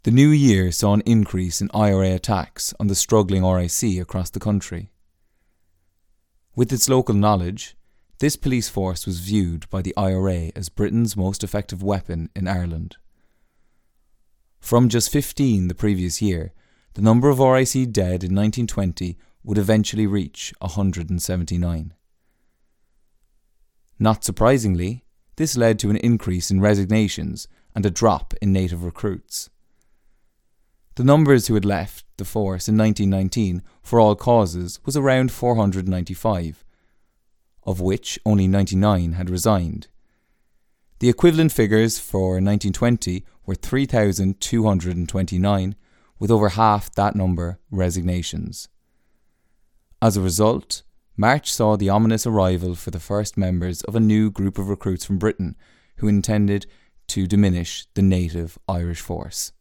The new year saw an increase in IRA attacks on the struggling RIC across the country. With its local knowledge, this police force was viewed by the IRA as Britain's most effective weapon in Ireland. From just 15 the previous year, the number of RIC dead in 1920 would eventually reach 179. Not surprisingly, this led to an increase in resignations and a drop in native recruits. The numbers who had left the force in 1919 for all causes was around 495, of which only 99 had resigned. The equivalent figures for 1920 were 3,229, with over half that number resignations. As a result, March saw the ominous arrival for the first members of a new group of recruits from Britain who intended to diminish the native Irish force.